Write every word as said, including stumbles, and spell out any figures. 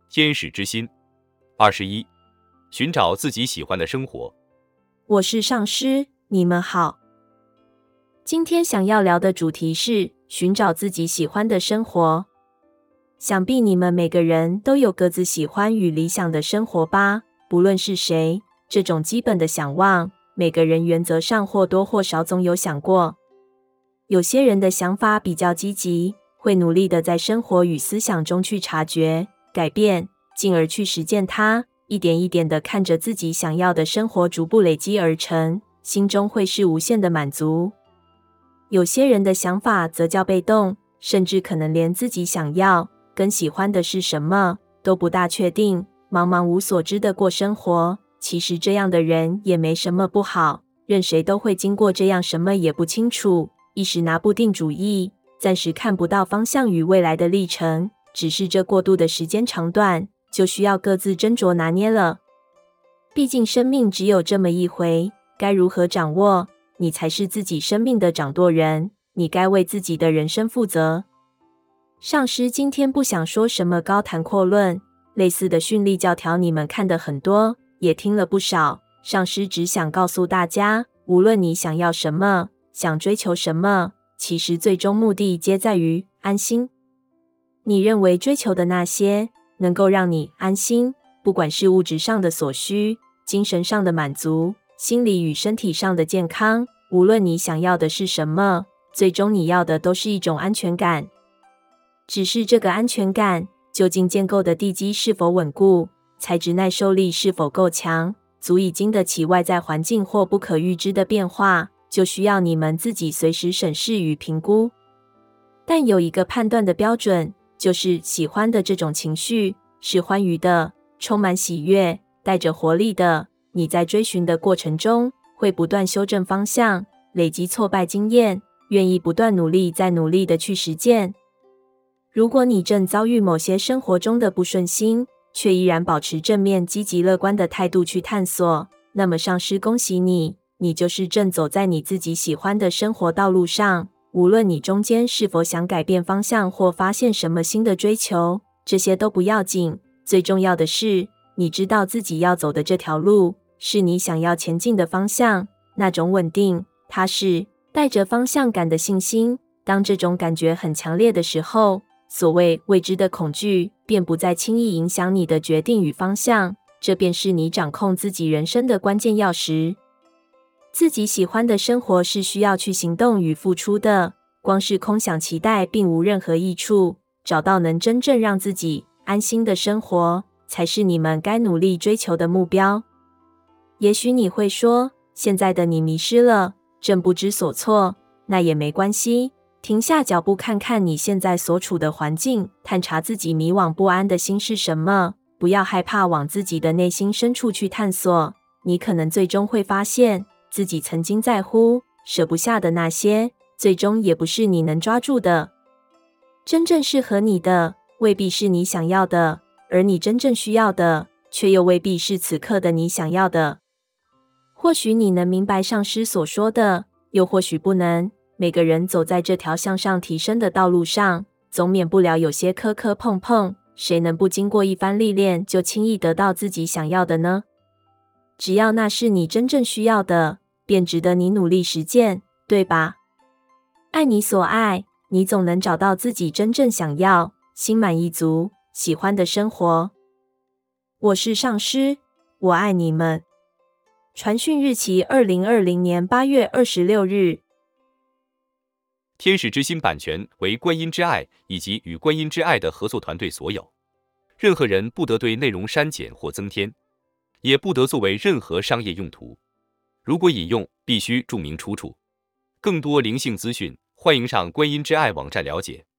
天使之心。二十一，寻找自己喜欢的生活。 我是上师，你们好。今天想要聊的主题是寻找自己喜欢的生活。想必你们每个人都有各自喜欢与理想的生活吧？不论是谁，这种基本的想望，每个人原则上或多或少总有想过。有些人的想法比较积极，会努力的在生活与思想中去察觉、改变，进而去实践它，一点一点的看着自己想要的生活逐步累积而成，心中会是无限的满足。有些人的想法则较被动，甚至可能连自己想要跟喜欢的是什么都不大确定，茫茫无所知的过生活。其实这样的人也没什么不好，任谁都会经过这样什么也不清楚，一时拿不定主意，暂时看不到方向与未来的历程，只是这过渡的时间长短，就需要各自斟酌拿捏了。毕竟生命只有这么一回，该如何掌握，你才是自己生命的掌舵人，你该为自己的人生负责。上师今天不想说什么高谈阔论，类似的训例教条你们看得很多，也听了不少。上师只想告诉大家，无论你想要什么，想追求什么，其实最终目的皆在于安心。你认为追求的那些能够让你安心，不管是物质上的所需、精神上的满足、心理与身体上的健康，无论你想要的是什么，最终你要的都是一种安全感。只是这个安全感究竟建构的地基是否稳固，材质耐受力是否够强，足以经得起外在环境或不可预知的变化，就需要你们自己随时审视与评估。但有一个判断的标准，就是喜欢的这种情绪是欢愉的，充满喜悦，带着活力的。你在追寻的过程中，会不断修正方向，累积挫败经验，愿意不断努力再努力的去实践。如果你正遭遇某些生活中的不顺心，却依然保持正面积极乐观的态度去探索，那么上师恭喜你，你就是正走在你自己喜欢的生活道路上。无论你中间是否想改变方向或发现什么新的追求，这些都不要紧，最重要的是你知道自己要走的这条路是你想要前进的方向，那种稳定、踏实、带着方向感的信心。当这种感觉很强烈的时候，所谓未知的恐惧便不再轻易影响你的决定与方向，这便是你掌控自己人生的关键钥匙。自己喜欢的生活是需要去行动与付出的，光是空想期待并无任何益处，找到能真正让自己安心的生活，才是你们该努力追求的目标。也许你会说，现在的你迷失了，正不知所措，那也没关系，停下脚步看看你现在所处的环境，探查自己迷惘不安的心是什么，不要害怕往自己的内心深处去探索，你可能最终会发现，自己曾经在乎、舍不下的那些，最终也不是你能抓住的。真正适合你的，未必是你想要的，而你真正需要的，却又未必是此刻的你想要的。或许你能明白上师所说的，又或许不能。每个人走在这条向上提升的道路上，总免不了有些磕磕碰碰，谁能不经过一番历练就轻易得到自己想要的呢？只要那是你真正需要的，便值得你努力实践，对吧？爱你所爱，你总能找到自己真正想要、心满意足、喜欢的生活。我是上师，我爱你们。传讯日期二零二零年八月二十六日。 天使之心版权为观音之爱以及与观音之爱的合作团队所有，任何人不得对内容删减或增添，也不得作为任何商业用途。如果引用，必须注明出处。更多灵性资讯，欢迎上观音之爱网站了解。